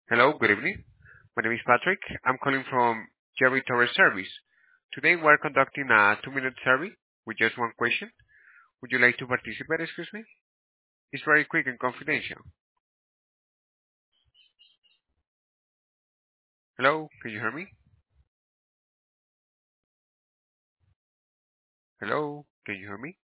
Hello, good evening. My name is Patrick. I'm calling from Jerry Torres Service. Today we're conducting a 2-minute survey with just one question. Would you like to participate, excuse me? It's very quick and confidential. Hello, can you hear me? Hello, can you hear me?